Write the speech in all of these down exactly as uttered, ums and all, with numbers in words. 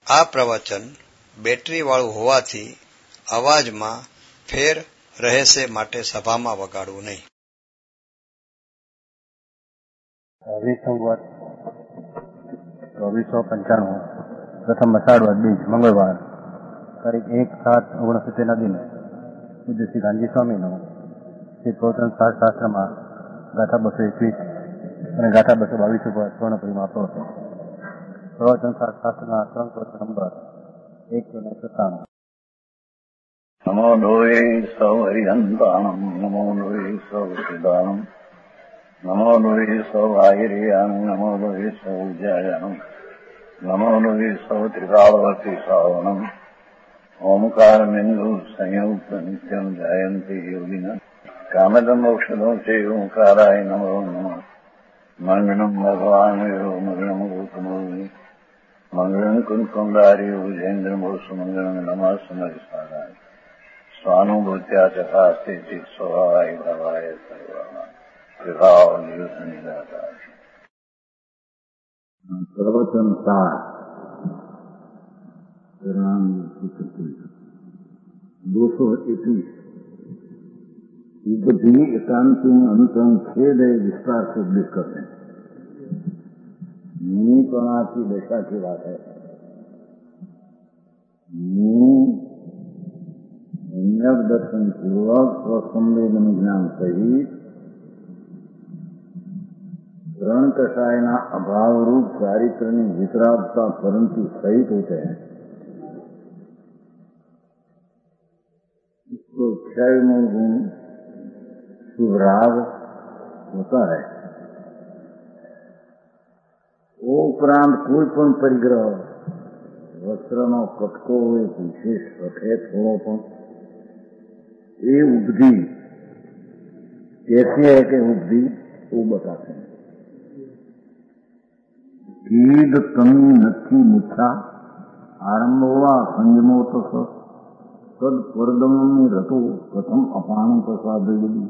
આ પ્રવચન બેટરી વાળું હોવાથી અવાજમાં ફેર રહેશે માટે સભામાં વગાડવું નહીં. વિસંવત ચોવીસો પંચાણું પ્રથમ અષાઢ બીજ મંગળવાર તારીખ એક સાત ઓગણસિત્તેરના દિને પૂજ્ય શ્રી ગાંધી સ્વામીનો શ્રી પ્રવચન શાસ્ત્રમાં ગાથા બસો એકવીસ અને ગાથા બસો બાવીસ ઉપર સ્વર્ણપુરીમાં આપતો હતો. પ્રવચન શાસ્ત્રના ત્રણ પ્રવચન નંબર એકસો ને સત્તાણું. નમો લોહે સૌ હરિહંતાણમ નમો લોહે સૌ સિદ્ધાણમ નમો લોહે સૌ આયર્યાણમ નમો લોહે સૌ જયાણમ નમો લોહે સૌ ત્રિકાળવતી શ્રાવણમ ઓમકાર બિંદુ સંયુક્ત નિત્યમ જયંતિ યોગિના કામદમ મોક્ષદો છે ઓંકારાય નમો નમઃ. મંગળમ ભગવાન મંગળમ ગૌતમોની મંગળમ કુંકુંડારી ભુજેન્દ્રમો સુમંગળમ નમઃ સમરિસારાય સ્વાનુભૂત્યા ચકાસ્તે ચિત સ્વભાવાય ભવાય સર્વાના વિભાવ નિદાતા. પ્રવચન સાર દોસો એકવીસ उपधि एकांति अंतम खेद विस्तार से उपदेश करते हैं. मुनिपणा की दशा की बात है. सम्यक दर्शन पूर्वक स्वसंवेदन ज्ञान सहित रण कषायना अभाव रूप चारित्र ने वितरागता परंतु सहित होते हैं. इसको क्षय गुण शुभराग होता है. वो उपरांत कोई पण परिग्रह वस्त्रનો કટકો હોય વિશેષ રખે થોડો પણ એ ઉપધિ कैसे है कि उपधि वो बताते हैं. કીદ તમી નથી મુછા આરંભવા સંજમો તો સદ પરદમની રતો પ્રથમ અપાણું પ્રસાદ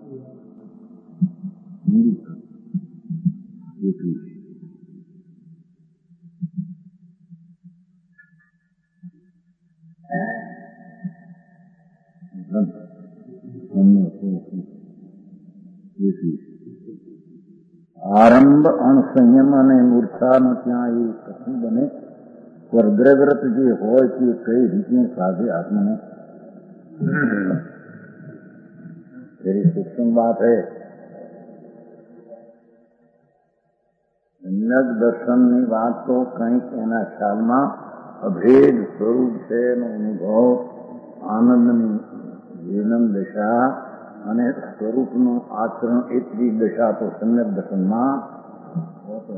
આરંભ અણસંયમ અને મૂર્છાનો ત્યાં એ કશું બને સ્વર્ગવ્રત જે હોય તે કઈ રીતે સાધે આત્મને तेरी सूक्ष्म बात है. सम्यक दर्शन ની વાત તો કંઈક એના ખ્યાલમાં અભેદ સ્વરૂપ છે એનો અનુભવ આનંદની જીવન દશા અને સ્વરૂપનું આચરણ એટલી દશા તો સમ્યક દર્શનમાં હોતો.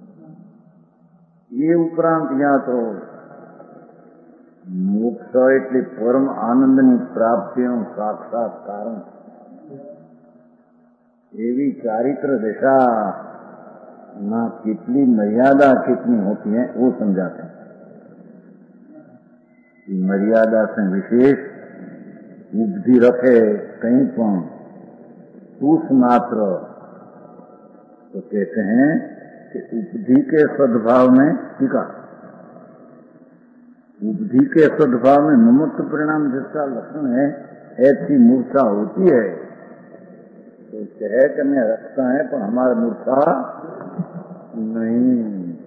એ ઉપરાંત ત્યાં તો મોક્ષ એટલે પરમ આનંદની પ્રાપ્તિનું સાક્ષાત કારણ એવી ચારિત્ર दशा ना कितनी मर्यादा कितनी होती है वो समझाते हैं. मर्यादा से विशेष उपधि रखे कहीं पण तुष मात्र तो कहते हैं कि उपधि के सद्भाव में टीका उपधि के सद्भाव में निमित्त परिणाम जिसका लक्षण है ऐसी मूर्छा होती है तो कहे कि मैं रखता है पर हमारा मूर्छा नहीं.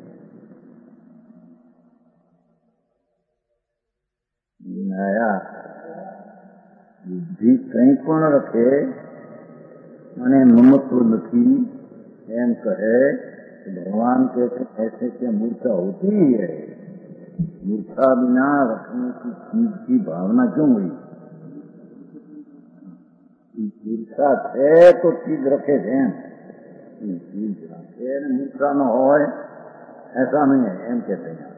नया बुद्धि कहीं पण रखे મને મમત્વ નથી એમ કહે भगवान कहते ऐसे क्या मूर्छा होती ही है. मूर्छा बिना रखने की चीज की भावना क्यों हुई. मूर्छा है तो चीज रखे थे चीज रखे मूर्छा न हो ऐसा नहीं है एम कहते हैं.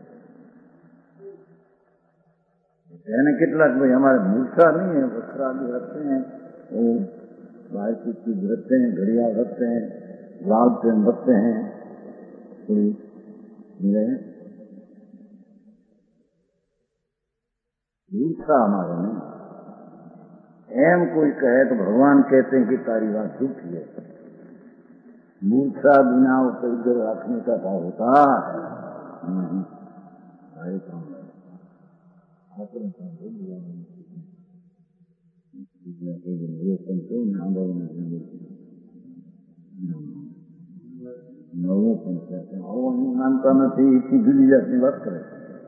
कहने कितलाक भाई हमारे मूर्छा नहीं है वस्त्र आदि रखते हैं वो बाहर की चीज रखते हैं घड़ियाल रखते हैं लाल पेन रखते हैं थोड़ी मूर्छा हमारे नहीं. एम कोई कहे तो भगवान कहते हैं कि तारी बात झूठी है. मूर्छा बिना वो परिग्रह रखने का भाव होता नहीं. એ સંતો નવું પણ છે આવો માનતા નથી એટલી જુદી જાતની વાત કરે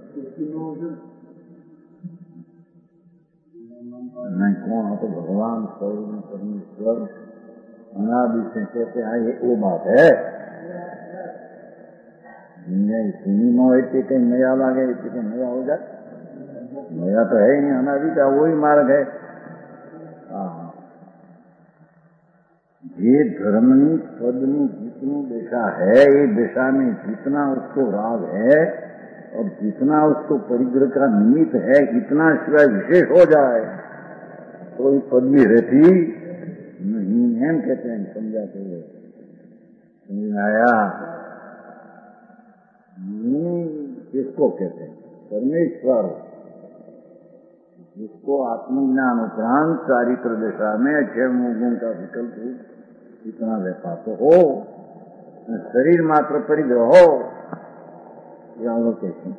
नहीं कौन हो तो भगवान स्वरूप परमेश्वर अनादि से कहते हैं ये वो बात है नहीं सुनी न हो कहीं नया लागे कहीं नया हो जाए नया तो है ही नहीं अनादि का वही मार्ग है ये धर्मनी पदनी जितनी दिशा है ये दिशा में जितना उसको राग है और जितना उसको परिग्रह का निमित्त है इतना सिवाय विशेष हो जाए कोई पदवी रहती नहीं है कहते हैं समझाते हुए समझ आया किसको कहते हैं परमेश्वर जिसको आत्मज्ञान उपरांत चारित्र दशा में छह गुण का विकल्प इतना व्यापार तो हो शरीर मात्र परिग्रह हो या कैसे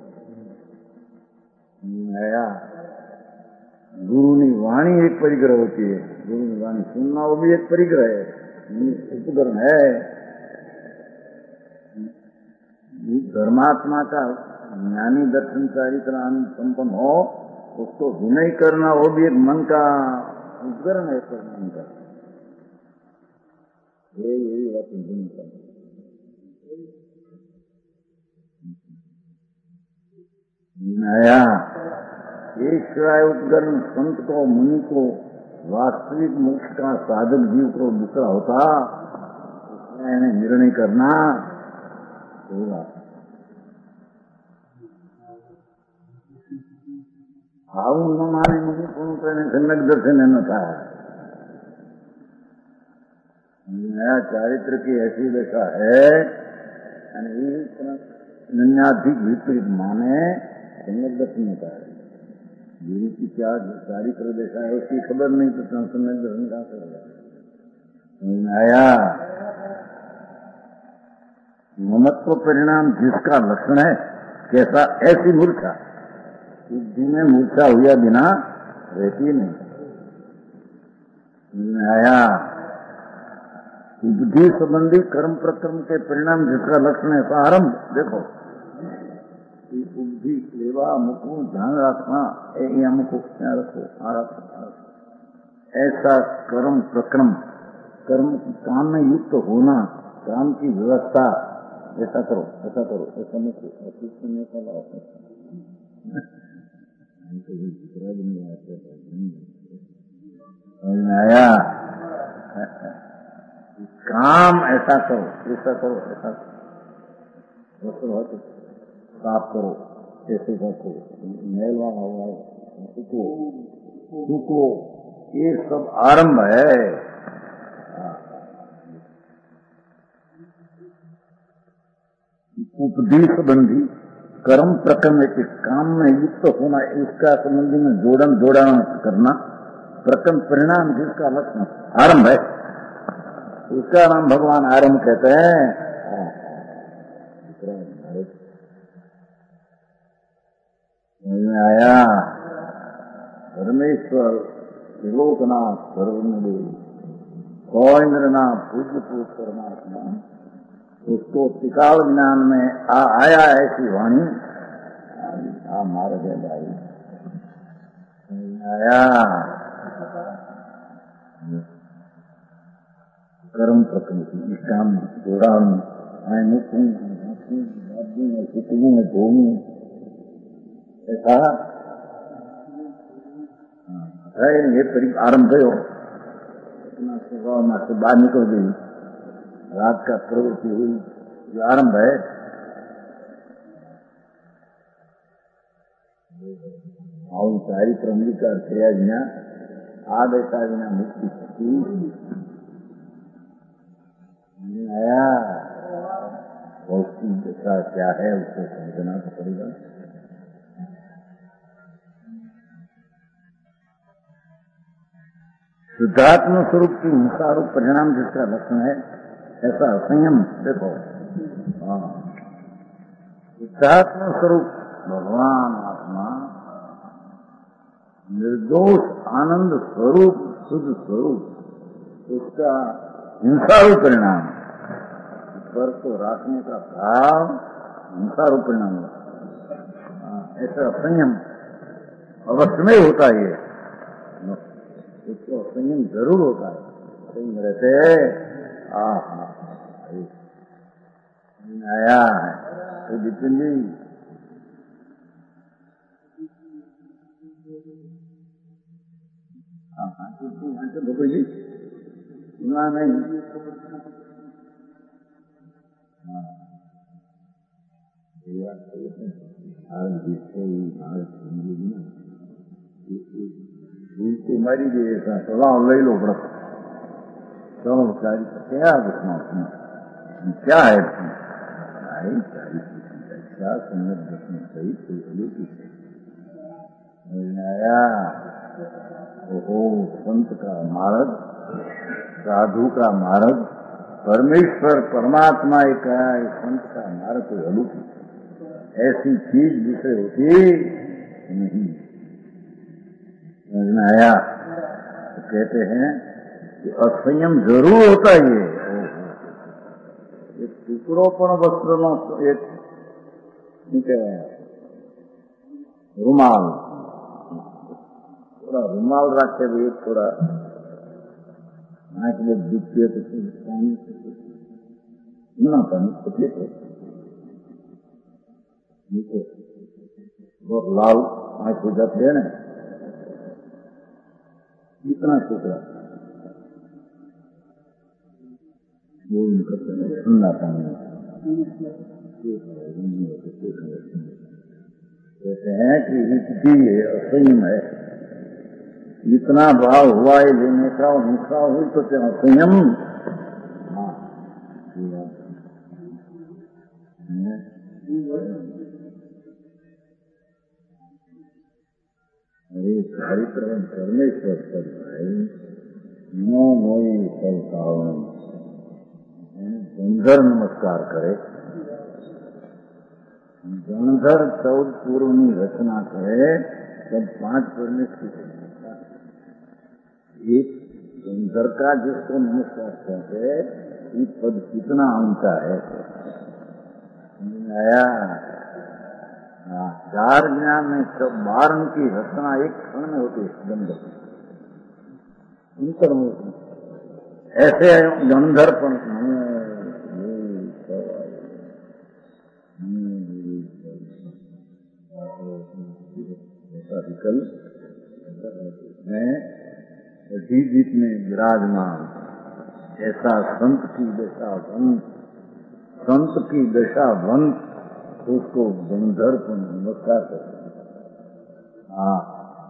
आया गुरु ની वाणी एक परिग्रह होती है गुरु की वाणी सुनना वो भी एक परिग्रह है उपकरण है धर्मात्मा का ज्ञानी दर्शन चारित्र आनंद संपन्न हो उसको विनय करना वो भी एक मन का उपकरण है मन का ये यही बात नया एक सिवाय उपकरण संत को मुनि को वास्तविक मोक्ष का साधक जीव को दूसरा होता उसमें निर्णय करना होगा આવું ન માને મુનિ પણ સમ્યક દર્શન ન થાય नया चारित्र की ऐसी दशा है नन्याधिक विपरीत माने सम्यक दर्शन होता है गुरु की क्या चारित्र दशा है उसकी खबर नहीं तो सम्यक दर्शन कहाँ से होगा नया ममत्व परिणाम जिसका लक्षण है कैसा ऐसी मूर्छा बुद्धि में मूर्छा हुआ बिना रहती नहीं नया बुद्धि संबंधी कर्म प्रक्रम के परिणाम जिसका लक्षण है आरंभ देखो बुद्धि सेवा मुकू ध्यान रखना मुको रखो ऐसा कर्म प्रक्रम कर्म काम में युक्त होना काम की व्यवस्था ऐसा करो ऐसा करो ऐसा मुको आया काम ऐसा करो ऐसा करो ऐसा करो साफ करो ऐसे रखो मेलवा हुआ सुखो सुखो ये सब आरंभ है उपदेश संबंधी कर्म प्रकरण के काम में युक्त होना इसका संबंधी में जोड़न जोड़न करना प्रकरण परिणाम जिसका लक्षण आरंभ है उसका नाम भगवान आरंभ कहते हैं आया परमेश्वर त्रिलोकनाथ सर्वदेव सौन्द्रनाथ पूज्य पुरुष परमात्मा उसको त्रिकाल ज्ञान में आ आया ऐसी वाणी आ मार्ग है भाई आया कर्म प्रकृति इस काम जोड़ा मैं मुखूं मैं चितगू मैं धोमू ऐसा है ये आरंभ हो स्वभाव में से बाहर निकल गई रात का प्रवृत्ति हुई जो आरंभ है आउ सारी प्रमली का क्रिया विना आ बैठा विना मुक्ति शक्ति आया उसकी दशा क्या है उसको समझना तो पड़ेगा शुद्धात्म स्वरूप की हिंसारूप परिणाम जिसका लक्षण है ऐसा संयम देखो शुद्धात्म स्वरूप भगवान आत्मा निर्दोष आनंद स्वरूप शुद्ध स्वरूप उसका हिंसारू परिणाम, पर को राखने का भाव हिंसारू परिणाम होता। ऐसा संयम अवश्य में होता है, उसको संयम जरूर होता है। संयम रहते आ आया है तो जितन जी हाँ हाँ तो बबू जी सुना नहीं। हाँ मारी दे सलाह ले लो बड़ा चलो सारी क्या उसमें क्या है क्या संगत दर्शन सही तो आया ओ संत का मार्ग, साधु का मार्ग, परमेश्वर परमात्मा एक संत का मार्ग कोई अलौकिक ऐसी चीज दूसरे होती नहीं। समझ में आया? तो कहते हैं कि असंयम जरूर होता ही है। एक टुकड़ो पण वस्त्र नो एक रुमाल थोड़ा रुमाल रखे हुए थोड़ा आंख में दुखती है तो पानी ना पानी सफेद हो बहुत लाल आंख हो जाती है ना, इतना टुकड़ा वो ठंडा पानी कहते हैं कि इसकी असंयम है, इतना भाव हुआ है लेने का और हिंसा हुई तो क्या संयम। हाँ अरे कार्यक्रम परमेश्वर कर भाई नो मोई फल कावन गंधर नमस्कार करे, गंधर चौदह पूर्वनी रचना करे तब पांच परमेश्वर एक गंधर का जिसको नमस्कार कहते ये पद कितना ऊंचा है। आया चार ज्ञान में सब बारन की रचना एक क्षण में होती है। गंधर उनकर ऐसे गंधर पण जीत में विराजमान ऐसा संत की दशा वंश, संत की दशा वंश उसको गंधर को नमस्कार करते। हाँ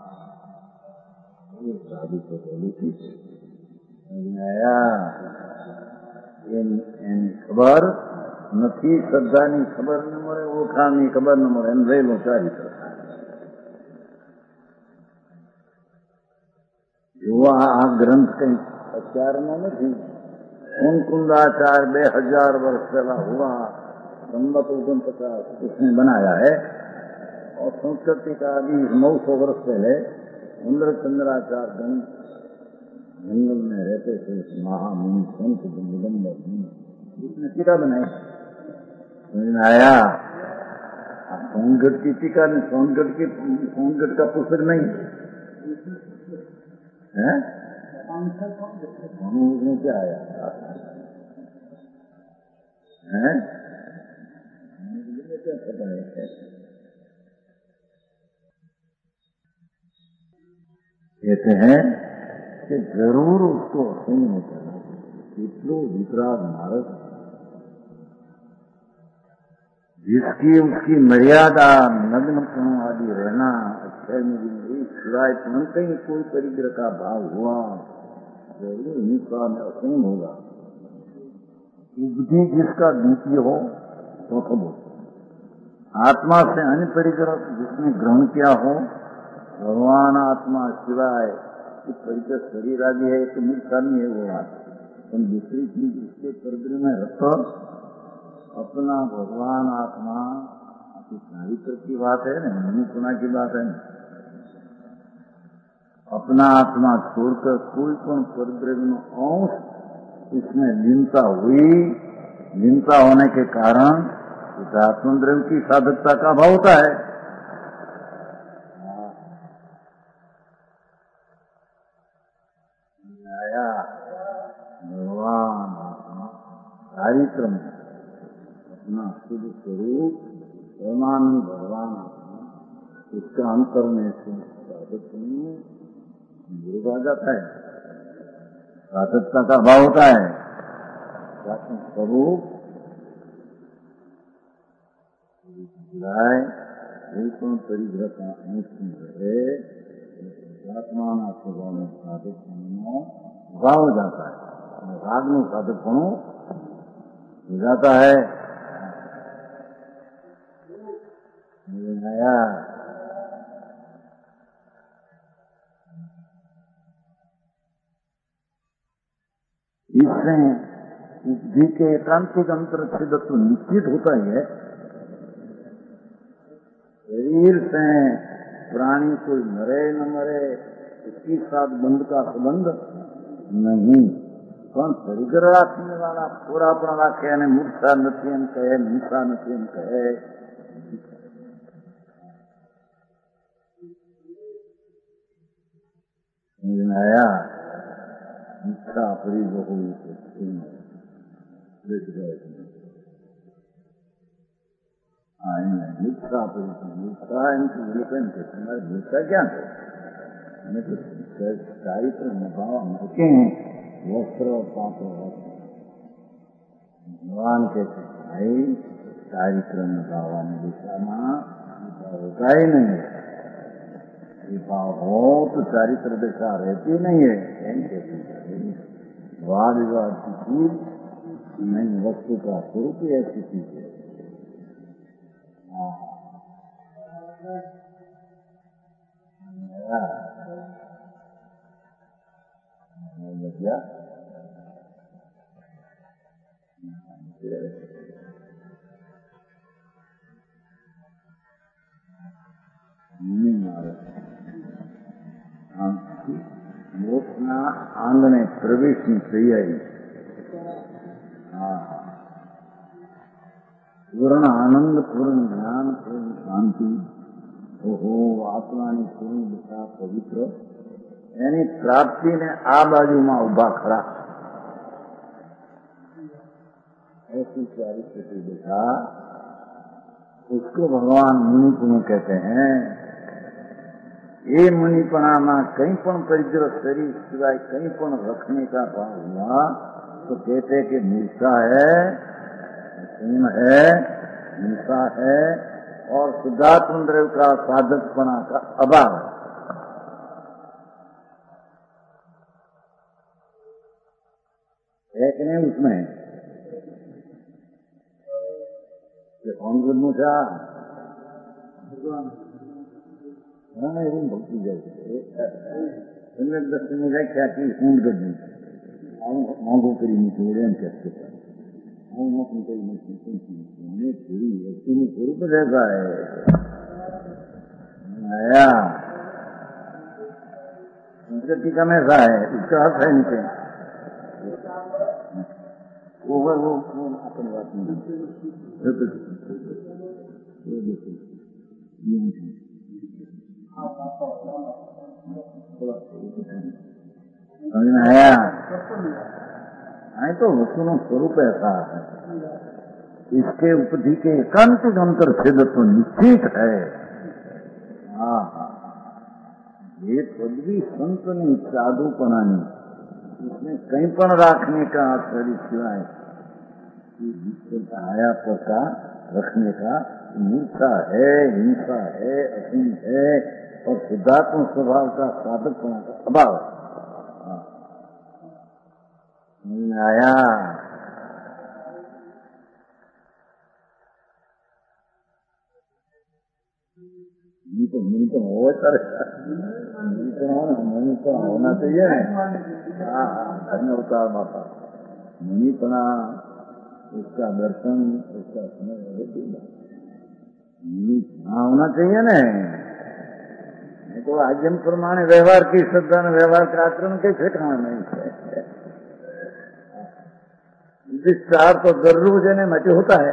ये साधु को बोली थी आया एनी खबर નથી શ્રદ્ધાની ખબર ન મળે, ઓળખાણની ખબર ન મળે, એમ રહેલો ચારિત્ર જોવા આ ગ્રંથ કઈ અત્યારનો નથી। कुंकुंदाचार्य बे हजार वर्ष पहला हुआ संबत ओगन पचास उसने बनाया है और संस्कृति का अभी नौ सौ वर्ष पहले इंद्र चंद्राचार्य गण जंगल में रहते थे महामुनि संत दिगंबर उसने टीका बनाई। समझ में आया? सोनगढ़ की टीका ने सोनगढ़ की सोनगढ़ का पुस्तक नहीं है उसमें क्या आया है क्या पता है? कहते हैं कि जरूर उसको असंयम करना इतनो वितराग मार्ग जिसकी उसकी मर्यादा नग्न आदि रहना अक्षय में सिवाय कहीं कोई परिग्रह का भाव हुआ जरूर हिंसा में असंयम होगा। बुद्धि जिसका द्वितीय हो तो सब हो, आत्मा से अन्य परिग्रह जिसने ग्रहण किया हो भगवान आत्मा सिवाय परिचय शरीर आदि है तो मूर्खा नहीं है वो बात, तो दूसरी चीज उसके परिग्रह में रखो अपना भगवान आत्मा चारित्र की बात है ना, मनुष्यना की बात है ना। अपना आत्मा छोड़कर कोई पण परिद्रव्य अंश इसमें लीनता हुई, लीनता होने के कारण इस आत्मद्रव्य की साधकता का अभाव होता है। आया भगवान चारित्र में अपना शुद्ध स्वरूप परमानंद भगवान आत्मा, उसका अंतर में से साधक में विरोध आ जाता है, साधकता का अभाव होता है। स्वरूप कोई परिग्रह का अनुष्ठान रहे, आत्मान स्वभाव में साधक अभाव हो जाता है, राग में साधक हो जाता है। आया इससे बुद्धि के एकांतिक अंतर छिद तो निश्चित होता ही है। शरीर से प्राणी कोई मरे न मरे इसके साथ बंध का संबंध नहीं, પણ શરીર રાખने वाला पूरा પણ રાખે અને મૂર્છા નથી એમ કહે, હિંસા નથી એમ કહે। आया इच्छा अपनी बहु इच्छा अपनी इनकी विलोपन के तुम्हारे भूषा क्या है, हमें तो चारित्र निभाव मौके हैं, वस्त्र और पात्र भगवान के भाई चारित्र निभावानी दिशा में होता ही नहीं है। भाव हो तो चारित्र दिशा रहती नहीं है। वाद विवाद की चीज नहीं, वस्तु का स्वरूप ही ऐसी चीज है। क्या મોક્ષના આંગણે પ્રવેશની તૈયારી, પૂર્ણ આનંદ, પૂર્ણ જ્ઞાન, પૂર્ણ શાંતિ, ઓહો આત્માની પૂર્ણ દિશા પવિત્ર એની પ્રાપ્તિને આ બાજુમાં ઉભા ખરા, ऐसी प्यारी छोटी दिशा उसको भगवान मुनिपुण कहते हैं। ये मुनिपणा कहीं पण परिग्रह शरीर सिवाय कहीं पण रखने का भाव हुआ तो कहते कि मूर्छा है, प्रेम है, हिंसा है और शुद्धात्म द्रव्य का साधकपणा का अभाव है कि नहीं। उसमें कौन करना था हाँ एवं भक्ति जैसे दर्शन में क्या कि ऊंड गड्ढी मांगो करी निकले कहते स्वरूप जैसा है। आया टीका में ऐसा है, उसका अर्थ है नीचे वो वो अपनी बात नहीं आया तो वस्तु स्वरूप ऐसा है, इसके उपधि के एकांतिक अंतर सिद्ध तो निश्चित है। हाँ ये पदवी संत नहीं साधुपनानी, इसमें कहीं पण रखने का शरीर सिवाय आया का रखने का मूर्छा है, हिंसा है, असीम है और शुद्धात्म स्वभाव का साधकपना का अभाव आया। तो मुनिपन हो मुनिपन होना चाहिए। हाँ धन्यवाद माता। मुनिपना उसका दर्शन उसका समय होना चाहिए न, तो आज्ञम प्रमाणे व्यवहार की श्रद्धा ने व्यवहार का आचरण के ठिकाना नहीं है। विचार तो दररोज ने मचे होता है,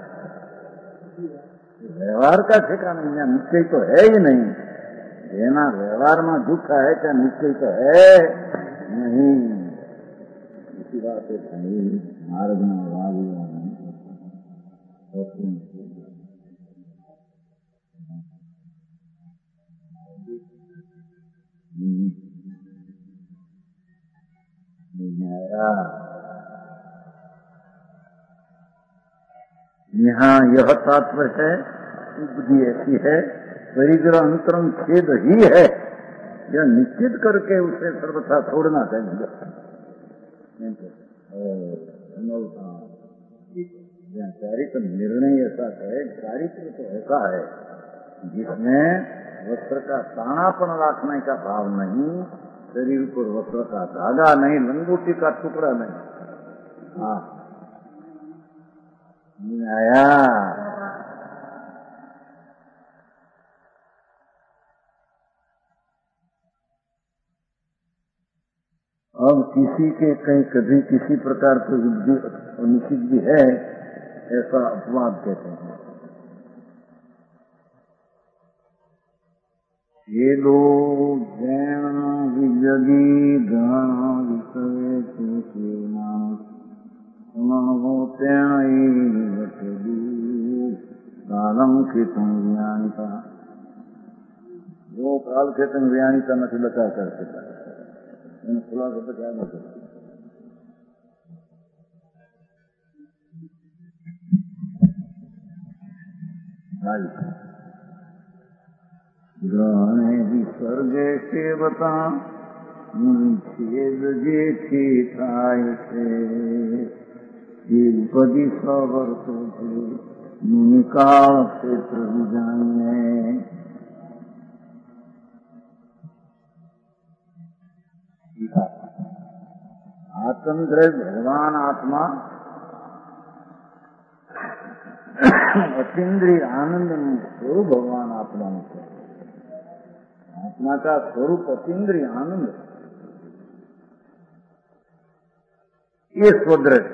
व्यवहार का ठिकाना नहीं, निश्चय तो है ही नहीं। जेना व्यवहार में दुख है क्या निश्चय तो है नहीं। इसी बात है भाई मार्ग में वादियों में यहाँ यह तात्पर्य है, बुद्धि ऐसी है, परिग्रह अंतरंग छेद ही है, यह निश्चित करके उसे सर्वथा छोड़ना चाहिए। चारित्र निर्णय ऐसा है, चारित्र तो ऐसा है जिसमें वस्त्र का तानापन रखने का भाव नहीं, शरीर पर वस्त्र का धागा नहीं, लंगोटी का टुकड़ा नहीं। हाँ आया अब किसी के कहीं कभी किसी प्रकार की बुद्धि निश्चित भी है ऐसा अपवाद कहते हैं। ये लोग जैन विजगी गण विषय कालम खेतम ज्ञानिता, वो काल खेतम ज्ञानिता નથી બતા કરશે એને ખુલાસો તો क्या नहीं करते। ग्रहणे विसर्गे सेवता छेद जे थी થાય છે એ ઉપદી સવર્તો છે નિકાળ ક્ષેત્ર વિજાને। आत्मद्रव्य भगवान आत्मा अतीन्द्रिय आनंद स्वरूप भगवान आत्मा है। आत्मा का स्वरूप अतीन्द्रिय आनंद, ये स्वदृढ़,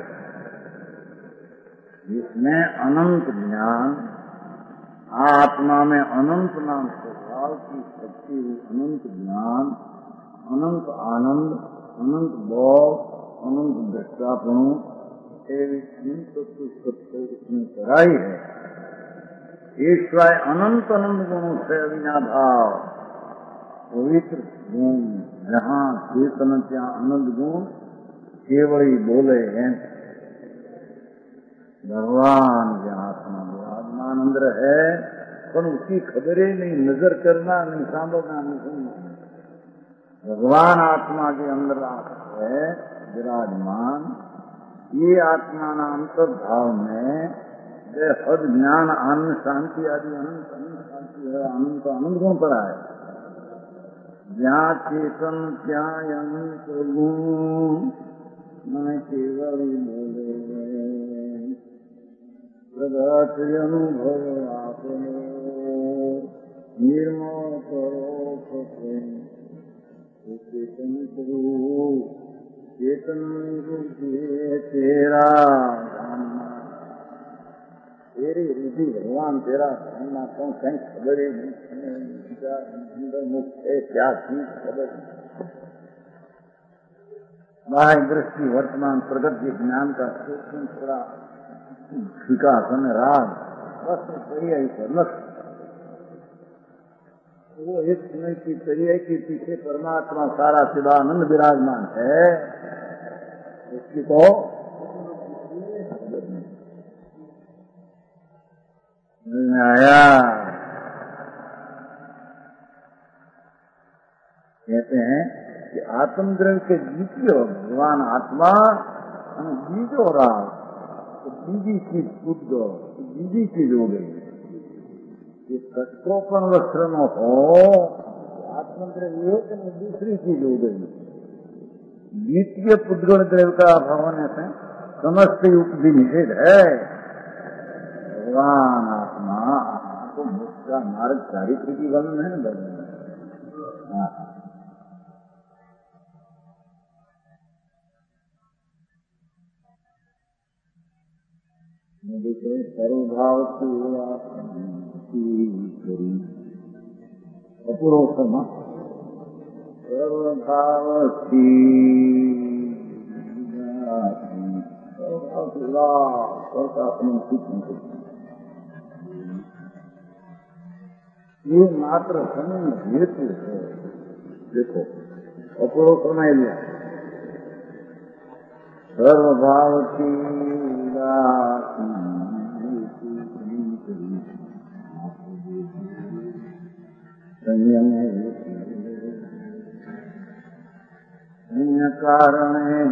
जिसमें अनंत ज्ञान, आत्मा में अनंत नाम स्वभाव की शक्ति, अनंत ज्ञान, अनंत आनंद, अनंत बोध, अनंत दृष्टापण एवं अनंत सत्य उसने कराई है। ईश्वर अनंत अनंत गुणों से अविनाभाव पवित्र गुण, जहाँ चेतन ત્યાં अनंत गुण केवल ही बोले हैं। भगवान के आत्मा विराजमान अंदर है, पर उसकी खबर ही नहीं, नजर करना नहीं, सांभना नहीं, सुनना। भगवान आत्मा के अंदर है विराजमान। ये आत्मा ना अंतर्भाव में हद ज्ञान आनंद शांति आदि अनंत अनंत शांति है, अनंत आनंद गुण पड़ा है। जहाँ चेतन क्या अनंत गुण मैं केवल बोले प्रगत अनुभव आपने निर्मल करो चेतन स्वरूप चेतन रूप तेरा तेरी रुधि भगवान तेरा धनना तो कहीं खबर ही नहीं, मुख है क्या चीज खबर। बाह्य दृष्टि वर्तमान प्रगति ज्ञान का सूक्ष्म थोड़ा विकास में राग बस सही है लक्ष्य। वो एक समय की चाहिए कि पीछे परमात्मा सारा शिवानंद विराजमान है, उसकी को आया। कहते हैं कि आत्मद्रव्य के द्वितीय भगवान आत्मा बीजो रहा, तो बीजी चीज शुद्ध, बीजी चीज हो गई। ये कटकोपन वस्त्र न हो, आत्मद्रव्य एक दूसरी चीज हो गई। द्वितीय पुद्गण द्रव्य का अभाव होने से समस्त युक्त भी निषेध है। भगवान आत्मा तो मुख्य मार्ग चारित्र की वर्णन है न। देखो सर्वभाव करी अपूर्व कर्मा सर्वभाव ये मात्र समय हेतु है। देखो अपूर्व कर्मा लिया सर्वभाव की संयम अन्य कारण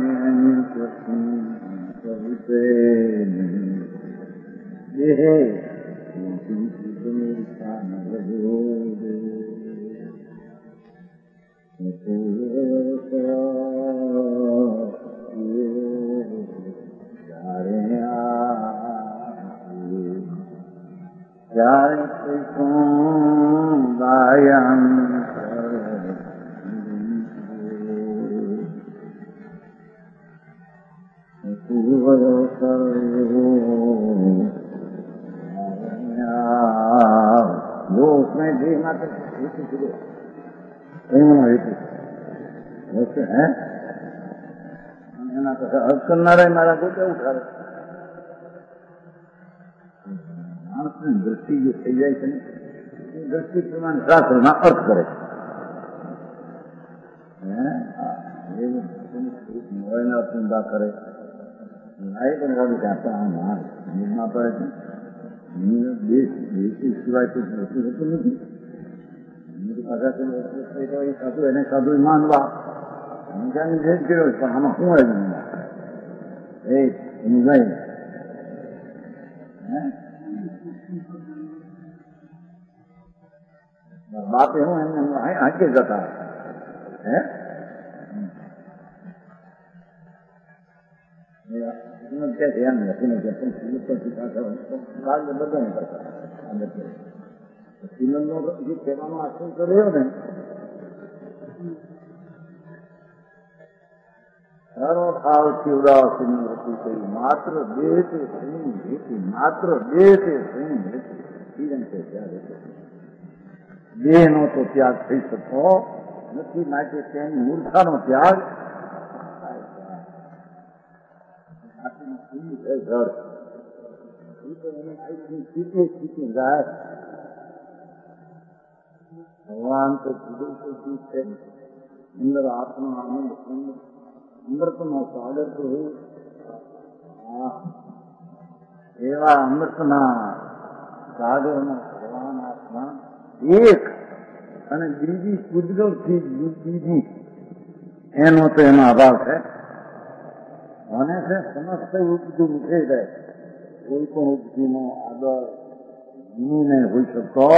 वो उसमें भी मात्र हेतु शुरू हेतु वैसे है अर्थ करना रहे मारा को क्या उठा रहे मानस ने दृष्टि जो થઈ જાય છે ને दृष्टि प्रमाण शास्त्र में अर्थ करे चिंता करे नहीं पण वाली जाता निर्मा पड़े देश देश सिवाय कुछ वस्तु होती नहीं साधु એને સાધુ માનવા જ્ઞાની ભેદ કર્યો પણ આમાં શું આવ્યું એ એની ભાઈ બાપે હું એમને હાંકે જતા હે क्या ध्यान रखने के બધા નહીં કરતા શ્રીમંતનો જે કહેવાનો આશ્રમ કર્યો ને સર્વભાવથી ઉદાસીન વૃત્તિ કરી માત્ર દેહ તે સ્વયં હેતુ માત્ર દેહ તે સ્વયં હેતુ જીવન છે ત્યારે દેહનો તો ત્યાગ થઈ શકતો નથી માટે તેની મૂર્ખાનો ત્યાગ घर सीखे सीखे जाए भगवान तो जुड़े से चीज है अंदर आत्मा आनंद अमृत नो सागर तो हो एवा अमृत ना सागर नो भगवान आत्मा एक અને બીજી કુદરત થી બીજી એનો તો એનો અભાવ છે અને છે સમસ્ત ઉપજુ ઉઠે જાય કોઈ પણ ઉપજીનો આદર નહીં હોઈ શકતો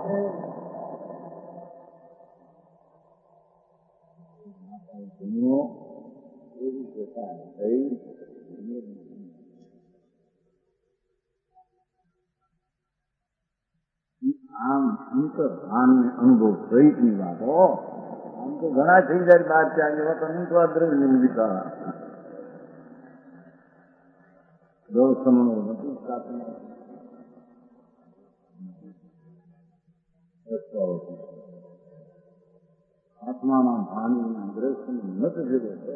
આમ અંતર ભાન ને અનુભવ સહિત ની વાતો આમ તો ઘણા થઈ જાય બાર ચાર જેવા તો અંતવા દ્રવ્ય વિચાર દો સમય નથી સાથે આત્માના ભાનના દ્રશ્યનું નત જેવો છે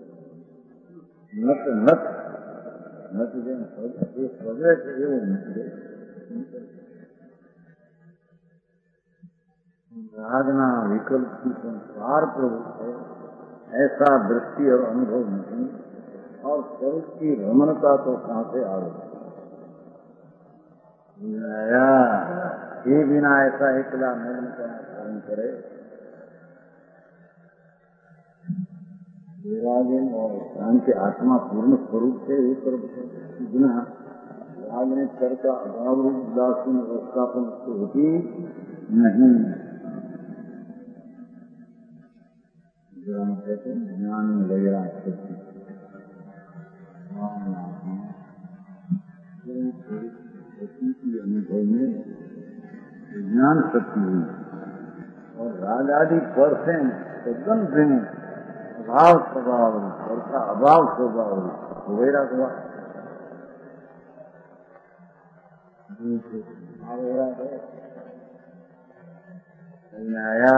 નત નત નત જેમ સ્વજે છે એવો નથી रागना विकल्प की संसार प्रभु है ऐसा दृष्टि और अनुभव नहीं और स्वरूप की रमणता तो कहां से आ रही ये बिना ऐसा एकला मौन का धारण करे विरागन और शांति आत्मा पूर्ण स्वरूप से एक बिना राग ने कर का अभाव रूप उदासीन अवस्था पर होती नहीं कहते ज्ञान में लगेगा शक्ति की अनुभव में ज्ञान शक्ति हुई और राग आदि पर से तद्दन भिन्न अभाव स्वभाव और अभाव स्वभाव तो वैराग हुआ। आया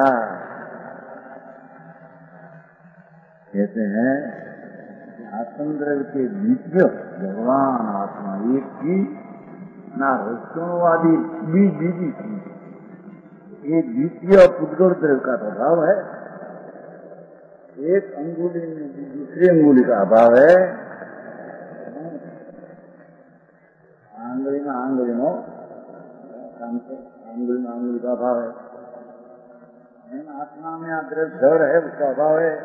कहते हैं आत्मद्रव्य के द्वितीय भगवान आत्मा एक की ना रक्षणवादी भी बीजी थी। ये द्वितीय पुद्गल द्रव्य का अभाव है। एक अंगुली में दूसरी अंगुली का अभाव है। आंगुली में आंगुली में आंगुली में आंगुली का अभाव है। आत्मा में द्रव्य जड़ है, उसका अभाव है।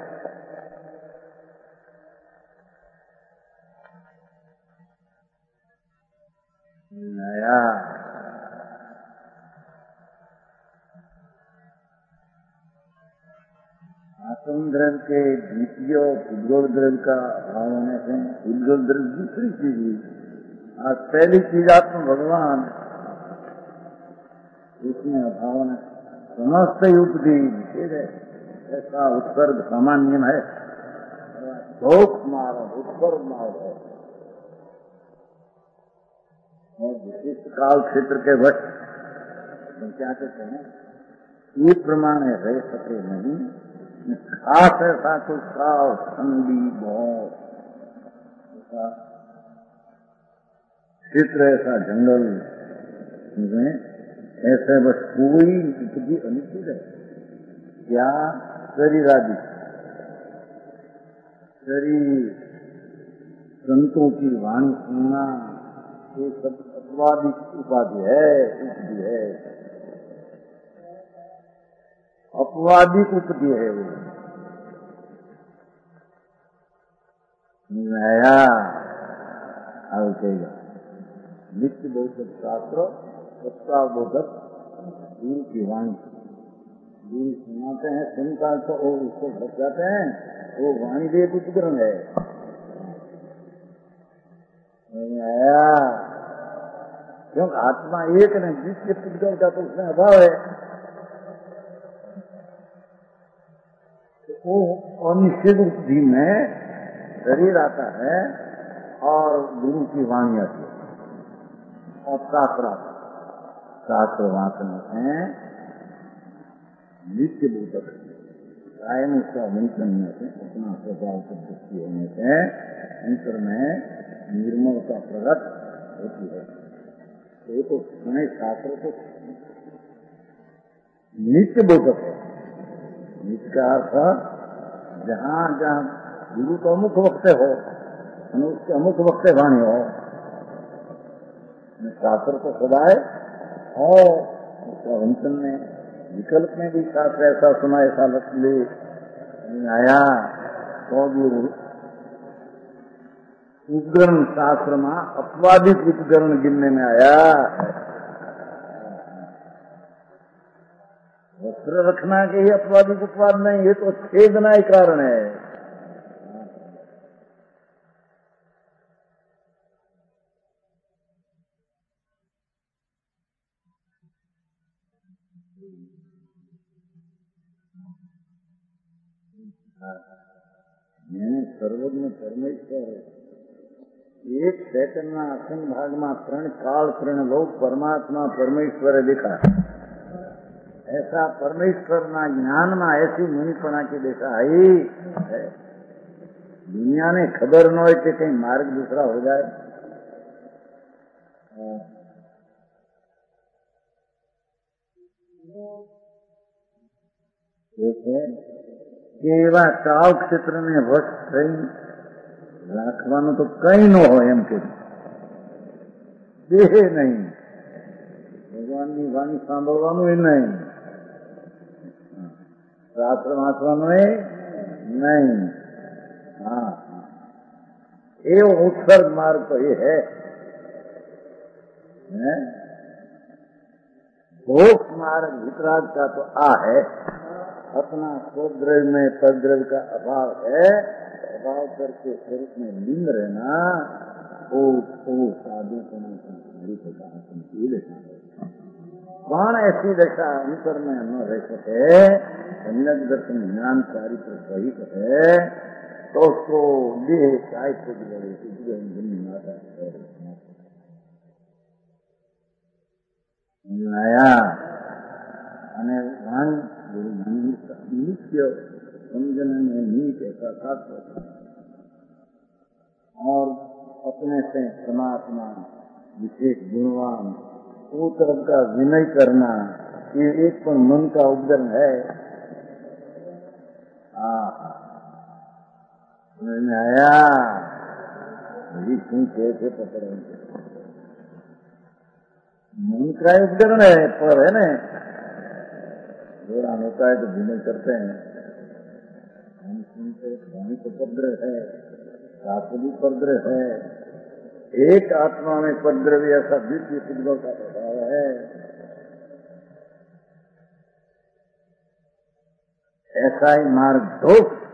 नया आत्म द्रव्य के द्वितीय उद्गल द्रव्य का अभाव होने से उद्गल द्रव्य दूसरी चीज हुई। आज पहली चीज आत्म भगवान, उसमें अभाव ने समस्त युक्ति विशेष है। ऐसा उत्सर्ग सामान्य है, भोग मार्ग उत्सर्ग मार्ग है और विशिष्ट काल क्षेत्र के वश तो क्या कहते हैं, ये प्रमाण है रह सके नहीं। खास ऐसा कुछ काल ठंडी बहुत क्षेत्र, ऐसा जंगल में ऐसे बस कोई भी अनुकूल है क्या? शरीर आदि शरीर संतों की वाणी सुनना ये सब अपवादी उपाधि है, उपधि है, अपवादी उपधि है। वो नया आगे कहेगा नित्य बौद्ध शास्त्र सत्ताबोधक गुरु की वाणी। गुरु सुनाते हैं, सुनता है तो वो उसको भटक जाते हैं। वो वाणी भी एक उपकरण है। आया क्योंकि आत्मा एक नहीं, जिसके पुद्गल का तो उसमें अभाव है। वो अनिश्चित उपधि में शरीर आता है और गुरु की वाणी आती है और शास्त्र शास्त्र वाचन है नित्य बोधक कायम उसका वंचन से अपना स्वभाव की दृष्टि होने से अंतर में निर्मलता प्रकट होती है। तो तो सुने शास्त्र तो नित्य बोधक है। नित्य का अर्थ जहाँ जहाँ गुरु तो अमुक वक्ते हो, उसके अमुक वक्ते वाणी हो, शास्त्र तो सदाए और उसका वंचन में विकल्प में भी शास्त्र ऐसा सुना, ऐसा लक्ष्य ले आया तो भी उपकरण शास्त्र में अपवादित उपकरण गिनने में आया। वस्त्र रखना के ही अपवादिक उपवाद नहीं, ये तो छेदना ही कारण है। मैंने सर्वज्ञ परमेश्वर एक सेकंड में आसन भाग में त्रण काल त्रण लोक परमात्मा परमेश्वर देखा। ऐसा परमेश्वर ना ज्ञान में ऐसी मुनिपना की देखा आई है। दुनिया ने खबर न हो कि कहीं मार्ग दूसरा हो जाए। એવા કાવ ક્ષેત્રને વશ થઈ રાખવાનું તો કઈ ન હોય એમ કે દેહ નહીં, ભગવાનની વાણી સાંભળવાનું એ નહીં, શાસ્ત્ર વાંચવાનું એ નહીં। હા, એવો ઉત્સર્ગ માર્ગ તો એ है। भोग मार्ग वितराग का तो आ है, अपना स्वद्रव्य में पद्रव्य का अभाव है। अभाव करके स्वरूप में लीन रहना वो तो साधु संशील પણ ऐसी दशा अंतर में न रह सके, सम्यक दर्शन ज्ञान चारित्र सहित है, तो उसको देह साहित्य आया અને ભાન नित्य समझने में नीच ऐसा शास्त्र और अपने से परमात्मा विशेष गुणवान वो तरफ का विनय करना, ये एक पण मन का उपकरण है। मैंने आया वही क्यों कैसे पकड़ेंगे, मन का उपकरण है, पर है न जोड़ा होता है तो विनय करते हैं, हम सुनते ध्वनि तो पद्र है, साथ भी पद्र है, एक आत्मा में पद्रव्य ऐसा द्वितीय सिद्धों का प्रभाव है। ऐसा ही मार्ग दो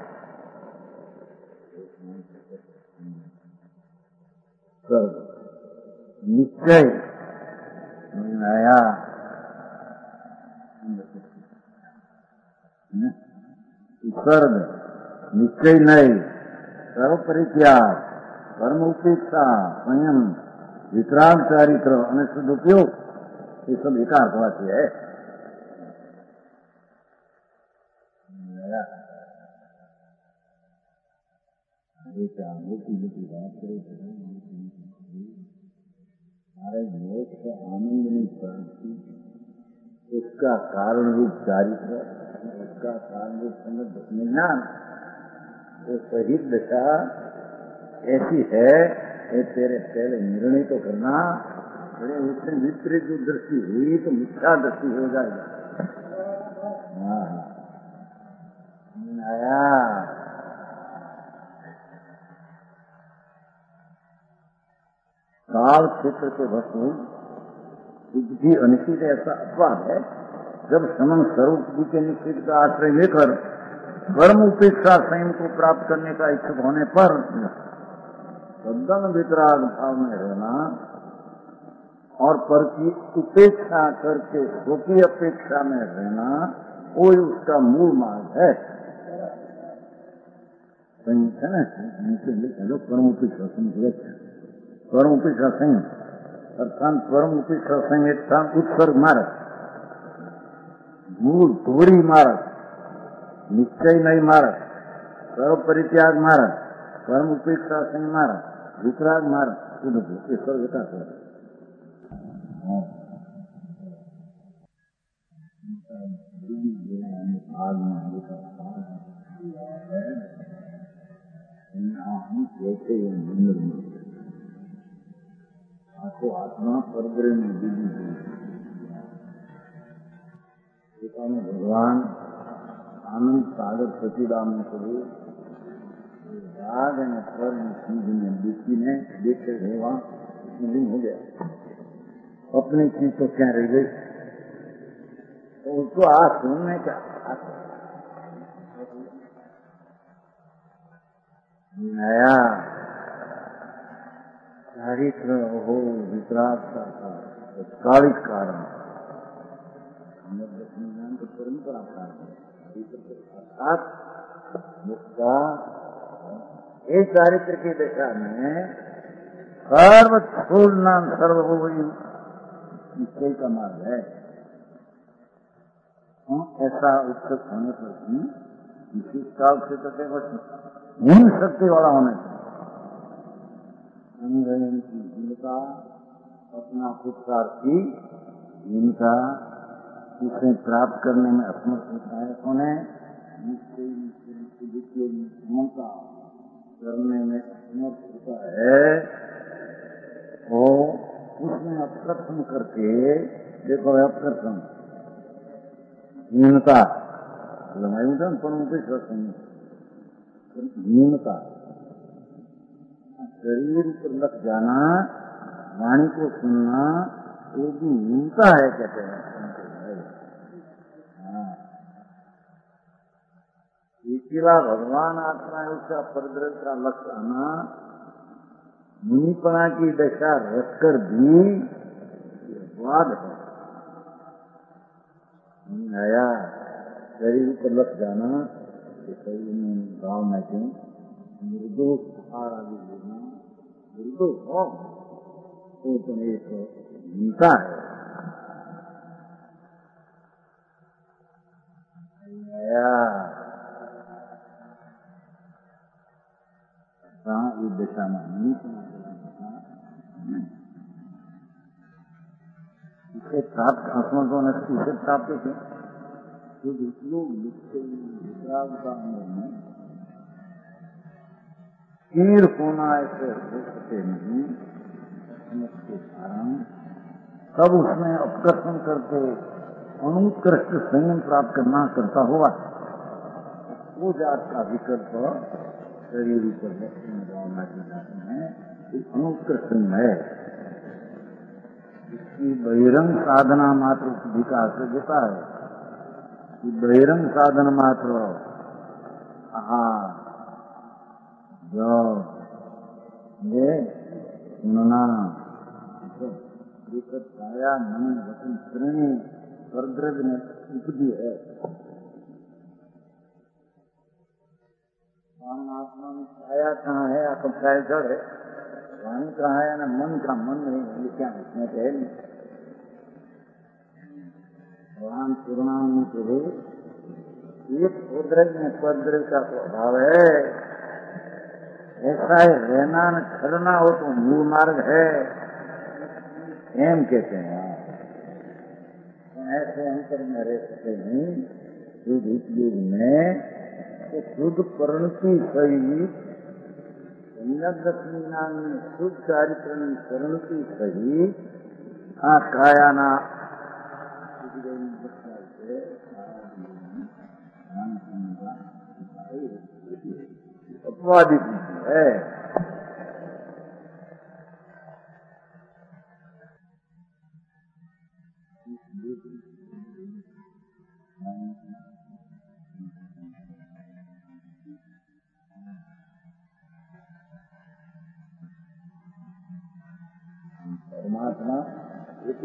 निश्चय आया सर्व निश्चय नहीं, सर्व परित्याग, कर्म उपेक्षा, संयम, वितराग चारित्र और सदुपयोग, ये सब एकार्थवाची है। मोटी मोटी बात करे हमारे मोक्ष से आनंद नहीं प्राप्ति, उसका कारण रूप चारित्र, उसका कारण रूप समझ ज्ञान, वो सही दशा ऐसी है कि तेरे पहले निर्णय तो करना, अरे उससे विपरीत जो दृष्टि हुई तो मिथ्या दृष्टि हो जाएगा। आया काल क्षेत्र के वस्तु बुद्धि अनिश्चित ऐसा अपवाद है, जब समन स्वरूप जी के निश्चित का आश्रय लेकर कर्म उपेक्षा संयम को प्राप्त करने का इच्छुक होने पर सदन वितराग भाव में रहना और पर की उपेक्षा करके सो की अपेक्षा में रहना, वो उसका मूल मार्ग है। है ना, कर्म उपेक्षा संयम, कर्म उपेक्षा संयम अर्थात कर्म उपेक्षा संयम एक था उत्सर्ग मार्ग, मूल धोरी मार्ग, निश्चय नहीं मार्ग, सर्व परित्याग मार्ग, कर्म उपेक्षा संयम मार्ग, वितराग मार्ग, ये स्वर्ग का है। आपको आत्मा परग्रह में दीदी में भगवान आनंद सागर सचिदानंद स्वरूप राग અને સ્વર્ગ चीज में देखीने देखे रहेगा, नहीं हो गया, अपनी चीज तो क्या रह गई, तो उसको आज सुनने का नया चारित्र हो वितराग का कालिक कारण तो परंपरा अर्थात मुक्ता ये चारित्र की दिशा में सर्व छोड़ना सर्वभूमि निश्चय का मार्ग है। ऐसा उत्सुक होने पर भी विशेष काल से तो हीन शक्ति वाला होने चाहिए, की हीनता, अपना पुरुषार्थ की हीनता, उसे प्राप्त करने में असमर्थ होता है, होने निश्चय क्षमता करने में असमर्थ होता है, वो उसमें अप्रथम करके देखो, अप्रथम हीनता लगाई था परम हीनता, शरीर पर लग जाना, वाणी को सुनना, वो भी हीनता है कहते हैं। इसीला भगवान आत्मा है, उसका परद्रव का लक्ष्य आना, मुनिपना की दशा रखकर भी वाद है। आया शरीर पर लग जाना, शरीर में गाँव में क्यों निर्दोष आहार आदि लेना, निर्दोष हो तो तुम एक हिंसा है। आया इस दिशा में नीच इसे प्राप्त असमर्थों ने इसे प्राप्त थे जो लोग लिखते में कीर होना ऐसे हो सके नहीं के कारण तब उसमें अपकर्षण करके अनुत्कृष्ट संयम प्राप्त करना करता हुआ वो जात का विकल्प शरीर पर भावना की जाती है, अनुत्कृष्ट है। इसकी बहिरंग साधना मात्र विकास से देता है कि बहिरंग साधन मात्र आहार जो ये सुनना छाया मन वचन श्रेणी स्वर्ग में उपजी है। आत्मा में छाया कहाँ है, आप छाया जड़ है, वाणी कहाँ है ना मन का मन नहीं है, क्या इसमें है नहीं। भगवान पूर्णांग प्रभु एक उद्रज में पद्रज का स्वभाव है, ऐसा है रहना न खरना हो तो मूल मार्ग है एम कहते हैं। ऐसे अंतर में रह सके नहीं शुद्ध उपयोग में तो शुद्ध परिणति सहित शुद्ध कार्यक्रम परिणति सहित हाँ कायाना अपवादित है। परमात्मा एक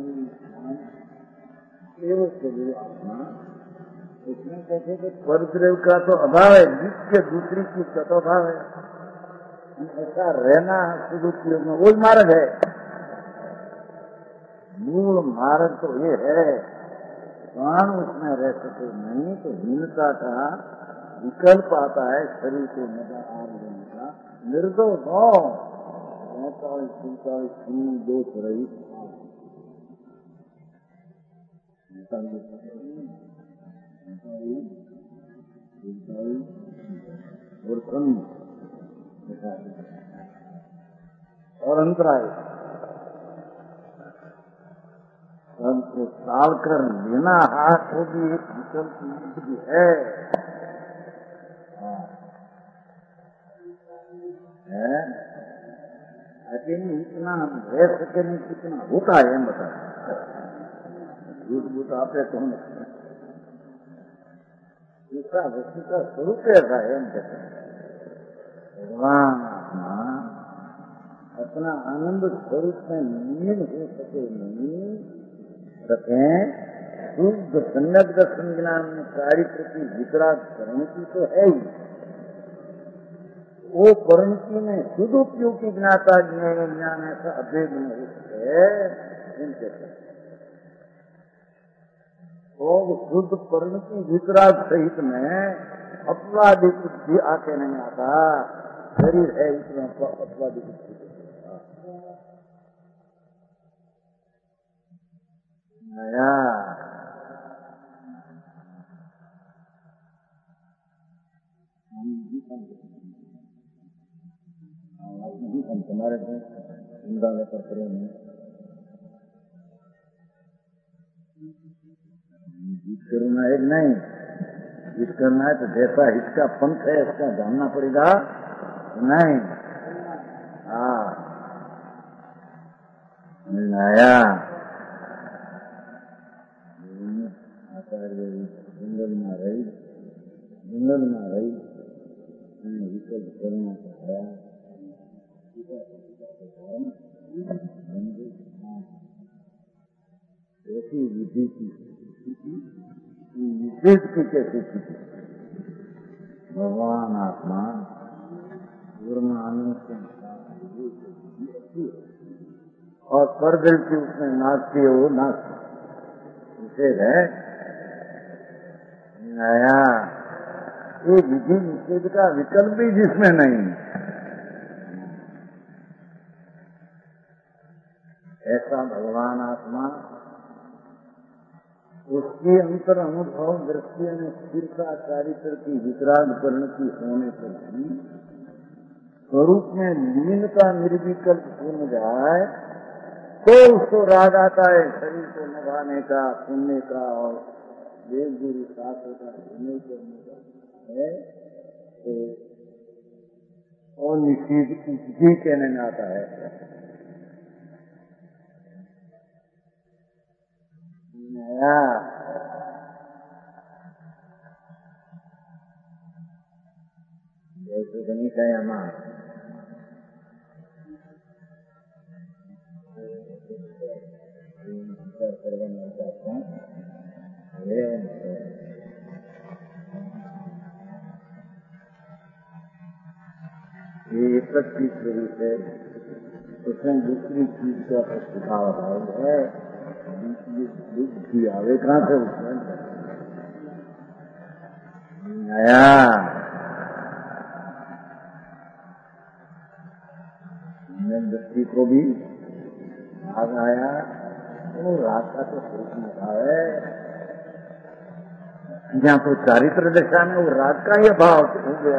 केवल स्वरूप आत्मा, उसमें कहते कि परद्रव्य का तो अभाव है, नित्य दूसरी चीज का तो अभाव है। ऐसा रहना शुद्ध उपयोग में वही मार्ग है। मूल मार्ग तो ये है, प्राण उसमें रह सके नहीं तो हीनता का विकल्प आता है शरीर को मजा आ लेने का। निर्दोष हो पैंतालीस पैंतालीस तीन दोष रही और कम और अंतराय सबको टाल कर लेना हाथ को भी एक विकल्प भी है, है? अकेले इतना रह सके नहीं कितना होता है हम बता झूठ बूट आपे कौन दूसरा वस्तु का स्वरूप ऐसा है हम कहते हैं। भगवान अपना आनंद स्वरूप में लीन हो सके नहीं सके शुद्ध संगत संज्ञान में कार्य प्रति विकराग परिणति तो है ही, वो परिणति में शुद्ध उपयोग की ज्ञाता ज्ञान ऐसा अभेद में हो सके तो शुद्ध परिणति विकराग सहित में अपवादी बुद्धि आके नहीं आता। शरीर है इसमें अपवादी बुद्धि नया हम तुम्हारे जिंदा लेकर करें जीत करना है नहीं, जीत करना है तो जैसा इसका पंथ है इसका जानना पड़ेगा नहीं। हाँ नया आचार्य जंगल में रही जंगल में रही विकल्प करना चाहया ऐसी विधि की बीज की कैसे थी भगवान आत्मा पूर्ण आनंद के और पर दिल की उसमें नाचती है वो नाचती उसे है नया ये विधि निषेध का विकल्प भी जिसमें नहीं। ऐसा भगवान आत्मा उसकी अंतर अनुभव दृष्टि में स्थिरता चारित्र की विकराल परिणति होने पर भी स्वरूप में लीनता निर्विकल्प पूर्ण जाए तो उसको राग आता है शरीर को निभाने का सुनने का और देव गुरु शास्त्र का सुनने करने का है तो और निषेध जी कहने में आता है। नया जैसे गणित है हमारा ये एक चीज स्वरूप है उसमें दूसरी चीज का प्रस्ताव भाव है बुद्धि आवे कहाँ से उसमें नया दृष्टि को भी राग आया वो राग का तो स्वरूप में है यहाँ तो चारित्र दशा में वो राग का ही अभाव हो गया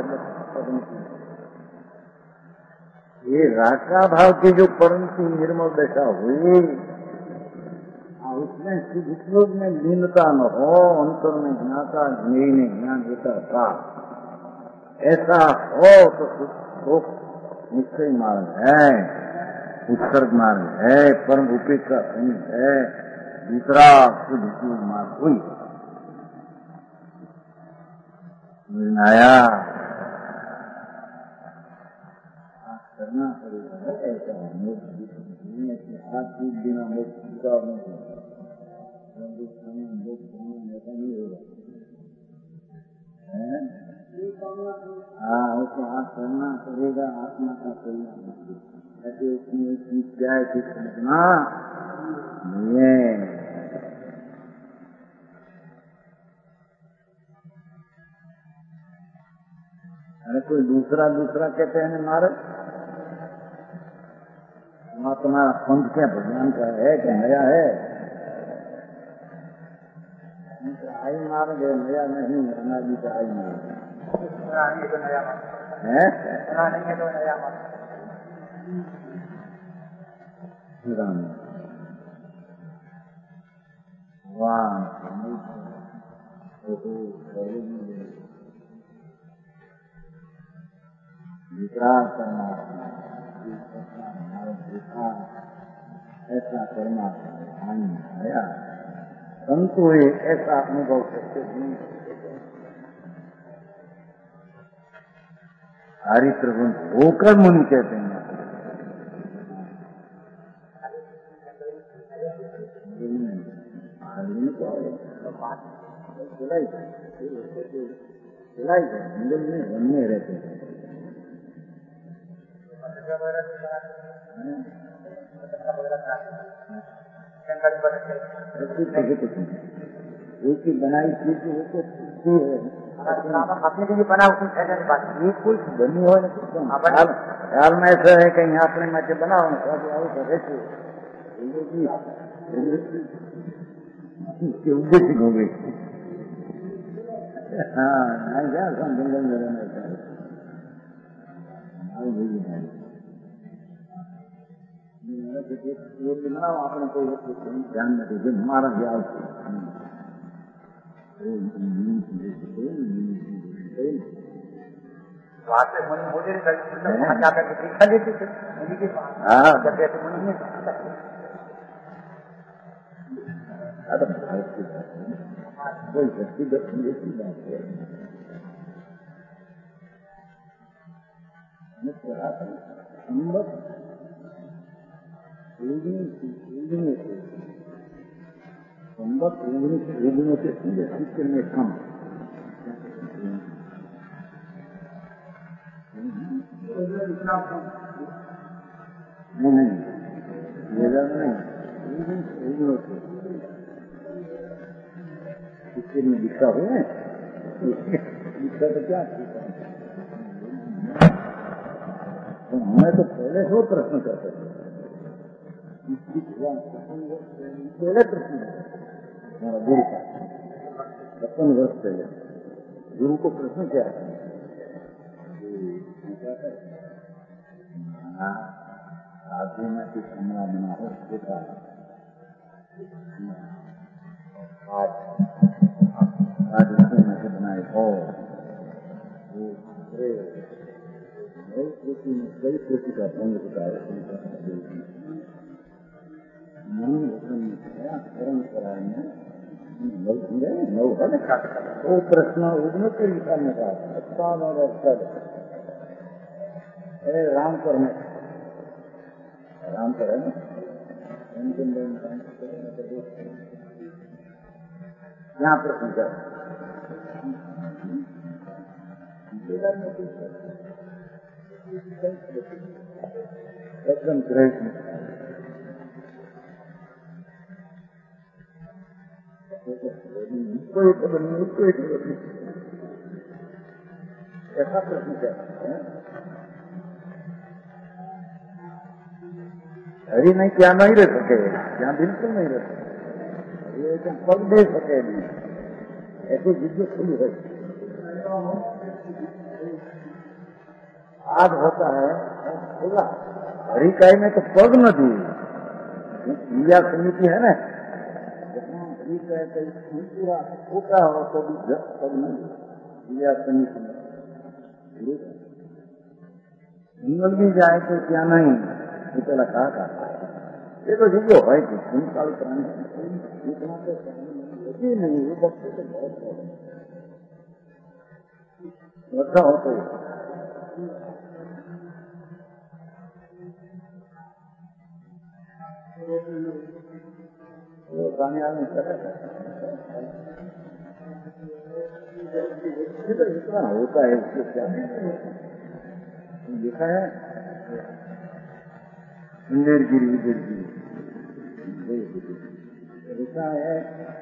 ये राग का भाव की जो परंतु निर्मल दशा हुई उसमें सुख में लीनता न हो अंतर में ज्ञाता ज्ञेय ने ज्ञान देता था ऐसा हो तो सुख निश्चय मार्ग है उत्सर्ग मार्ग है परम उपेक्षा शनि है दूसरा शुद्ध मार्ग हुई आया करना पड़ेगा ऐसा हाथ टूट बिना मोक्ष का नहीं नहीं होगा हाँ उसको हाथ करना पड़ेगा आत्मा का कल्याण ऐसे उसमें क्या है कुछ समझना ये अरे कोई दूसरा दूसरा कहते हैं मारो वहाँ तुम्हारा पंथ क्या भगवान का है क्या नया है आई मार गए नया नहीं अनादि का आई मार है भगवान विकास करना ऐसा करना आया संतु ऐसा अनुभव करते नहीं चारित्र गुण होकर मुनि कहते हैं सिलाई हिंदुल में बनने रहते हैं उसकी बनाई चीज अपने के लिए बना उसमें ये कोई बनी हो ख्याल में ऐसा है कहीं अपने में से बनाओ उद्देश्य हो गई हाँ क्या जंगल में रहना चाहिए बनाओ अपने कोई ध्यान में दीजिए हमारा व्याज कोई व्यक्तिगत की बात है संबत उगने के सीधे सीखे में कम नहीं नहीं वेदन नहीं उगने के सीखे में दिखा हुए दिखा तो क्या तो हमें तो पहले से वो प्रश्न करते थे पहले प्रश्न हमारा गुरु का छप्पन वर्ष पहले गुरु को प्रश्न क्या है आदमी में कुछ कमरा बना हो देखा आज आज उसमें में से बनाए और नई कृषि में कई कृषि का भंग होता है वो प्रश्न उगने के विषय में कहा राम पर है राम पर है ना यहाँ प्रश्न कर एकदम ग्रेट कोई खबर नहीं कोई खबर नहीं ऐसा प्रश्न क्या है हरी नहीं क्या नहीं रह सके यहाँ बिल्कुल नहीं रह सके ये एकदम पग दे सके नहीं ऐसी जिज्ञासा खुली है आज होता है खुला हरी काई में तो पग न दी क्रिया समिति है ना पूरा होता हो तो भी पग नहीं क्रिया समिति निकल भी जाए तो क्या नहीं इतना कहा था ये तो जो है कि तीन साल पुरानी इतना तो होती नहीं वो बच्चे तो बहुत अच्छा होता है वो कामयाब इतना होता है उसको क्या देखा है इंद्रगिरी इधरगिरी ऐसा है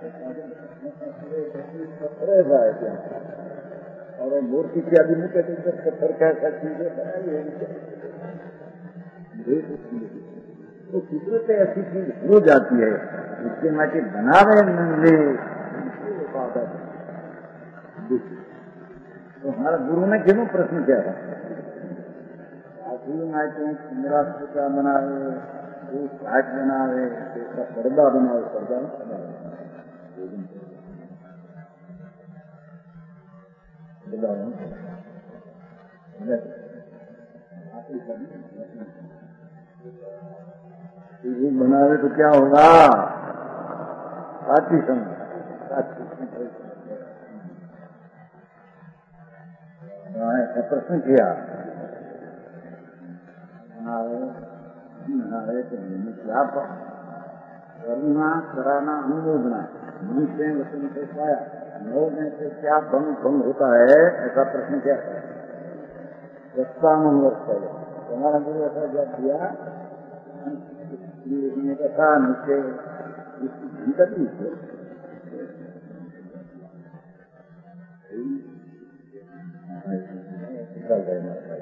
और मूर्ति की अभिमुख पत्थर कैसा चीजें बनाई तो कुदरत ऐसी चीज हो जाती है इसके माटे बनावे मिले तो हमारा गुरु ने क्यों प्रश्न किया था मेरा क्या बनावे वो घाट बनावे उसका पर्दा बनावे पर्दा बनावे तो क्या होगा साथी संग प्रश्न किया क्या करुणा कराना अनुमोदना मनुष्य वचन से पाया अनुमोदने से क्या भंग भंग होता है ऐसा प्रश्न क्या है वर्ष पहले तुम्हारा गुरु ऐसा जब दिया ने कहा नीचे इसकी चल गए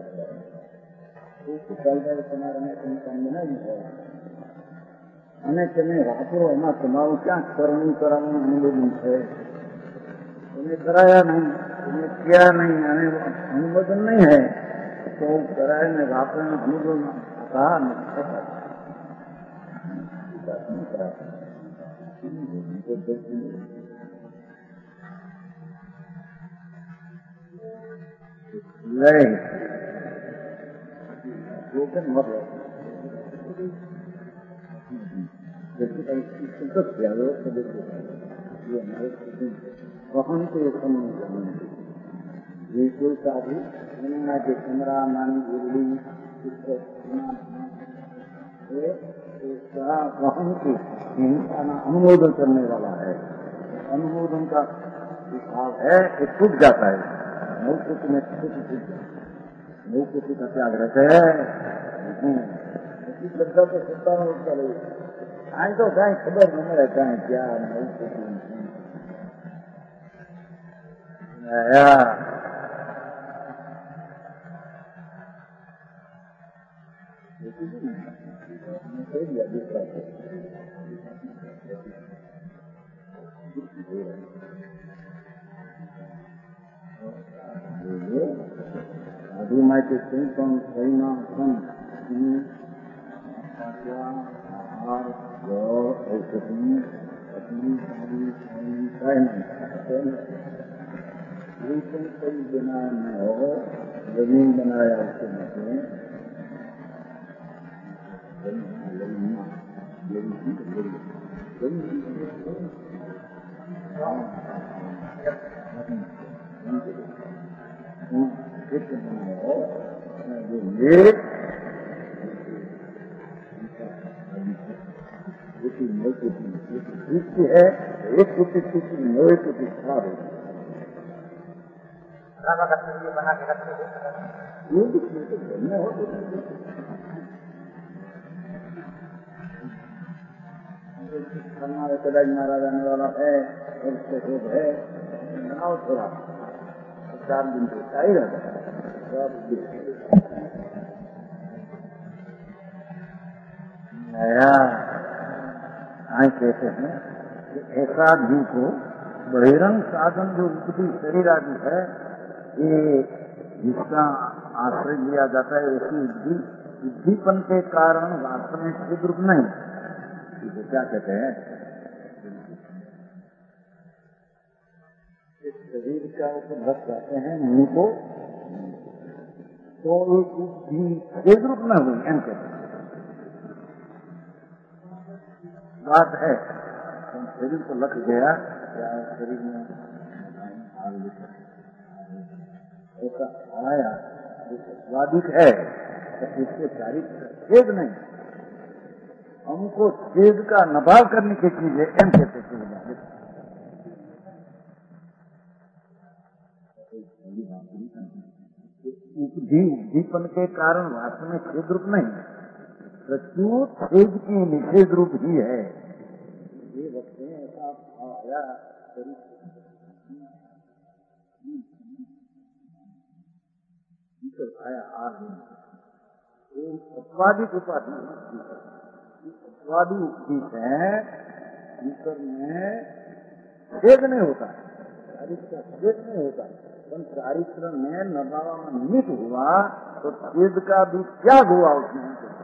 चल गए तुम्हारे में तुम समझना ही है અને તમે વાપરો એમાં તમારું ક્યાં કરવું કરાવવાનું અનુમોદન છે તમે કરાયા નહીં તમે ક્યાં નહીં અને અનુમોદન નહીં હે તો કરાય ને વાપરાનું અનુમોદન કहा નહીં broken model. वहाँ से ये कोई साधु के कमरा मानी बिजली की अनुमोदन करने वाला है, अनुमोदन का भाव है कि टूट जाता है, नौकुट में टूट टूट जाता है, नौकुट का त्याग रहते है। लगता तो सत्ता में उसका नहीं आज तो कहीं खबर नहीं रहता है क्या नौकुट साधु माई के सिंपन सैना सन आहार जल औषधि अपनी कोई बना न हो, जमीन बनाया उसके में है एक कुटी कुटी नए कुटी खराब है बना के रखते हमारे कदाच मारा जाने वाला है और है बनाओ थोड़ा चार दिन से चाहिए रहता नया आए कहते हैं कि ऐसा जीव को बहिरंग साधन जो उपदी शरीर आदि है ये जिसका आश्रय लिया जाता है ऐसी बुद्धि बुद्धिपन के कारण वास्तव में छिद्र नहीं। इसे क्या कहते हैं? इस शरीर का उपभोग कहते हैं मुंह को, तो एक बुद्धि छिद्र न हुई एम कहते हैं। बात है शरीर को लग गया क्या शरीर में ऐसा आया स्वादिक है तो इसके चारित्र छेद नहीं, हमको छेद का नभाव करने की चीज है एम कहते उपदीपन के कारण वास्तव में छेद रूप नहीं, प्रचुर छेद की निषेध रूप ही है। ये वक्त में ऐसा आया आया आ रही अपवादिक उपाधि अपवादी उपधि है, ईश्वर में छेद नहीं होता है, चारित्र का छेद नहीं होता है, पर चारित्र में नभावा में निमित्त हुआ तो छेद का भी त्याग हुआ उसमें।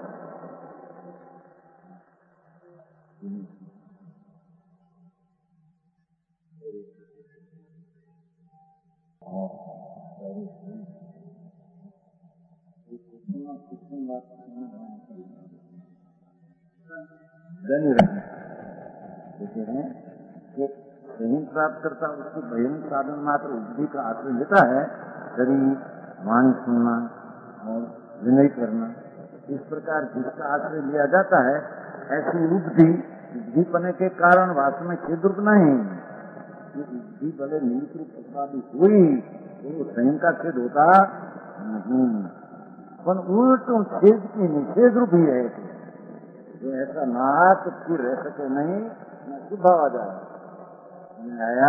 धनी रहना कहते हैं कि सही प्राप्त करता उसको बहिरंग साधन मात्र बुद्धि का आश्रय लेता है, शरीर वाणी सुनना और विनय करना, इस प्रकार जिसका आश्रय लिया जाता है ऐसी उपधि बुद्धिपने के कारण वास्तव में छेद रूप नहीं, बुद्धि भले निमित्त रूप उत्पादी हुई तो स्वयं का छेद होता नहीं, पर उल्टों छेद की निषेध रूप ही है, जो ऐसा ना तो फिर रह सके नहीं न शुभ आ जाए आया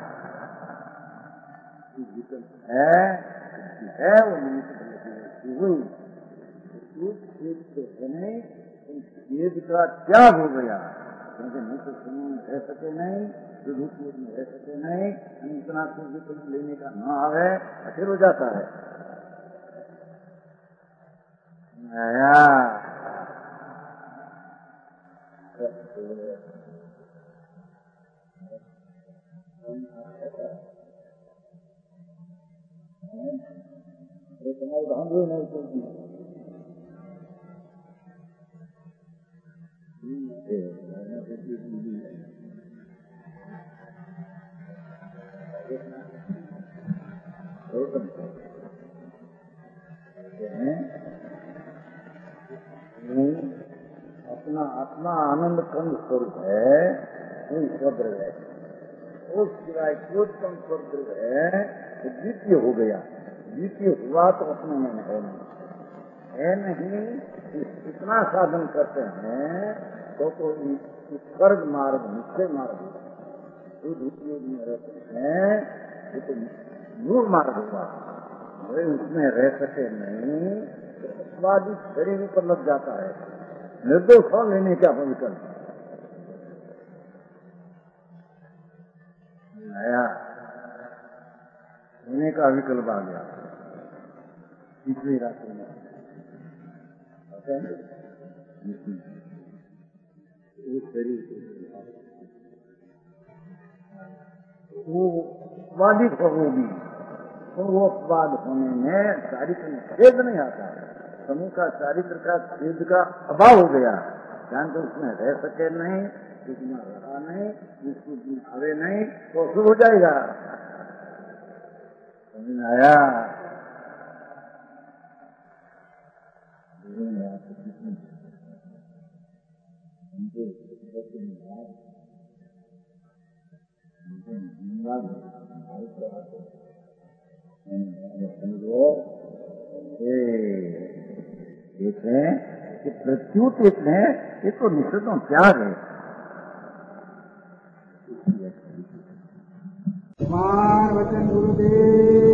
है है वो निमित्त हुई छेद तो है नहीं, छेद का त्याग हो गया, क्योंकि नहीं तो समूह रह सके नहीं, विभूत में रह सके नहीं, इतना कुछ लेने का न आवे फिर हो जाता है आया। तुम्हारी भांगी नहीं चलती आत्मा आनंद कंद स्वरूप है, वही स्वद्रव है। उस सिवाय क्रोधपन स्वद्रव है तो द्वितीय हो गया। द्वितीय हुआ तो अपने में है नहीं, है नहीं। इतना साधन करते हैं तो तो स्वर्ग मार्ग, निश्चय मार्ग उपयोग में रहते हैं, ये तो मूल मार्ग हुआ। वे उसमें रह सके नहीं तो अपवादी शरीर पर लग जाता है। निर्दोष फल लेने का विकल्प आया, लेने का विकल्प आ गया पिछली रात्रि में। उस शरीर वो अपवादी होगी, तो वो अपवाद होने में चारित्र में छेद नहीं आता है। समूह का चारित्र का छेद का अभाव हो गया, जान तो उसमें रह सके नहीं, उसमें रहा नहीं, उसको आवे नहीं तो शुभ हो जाएगा। समझ में आया? कहते हैं कि प्रत्युत एक है, ये तो निषेधों त्याग है। कुमार वचन गुरुदेव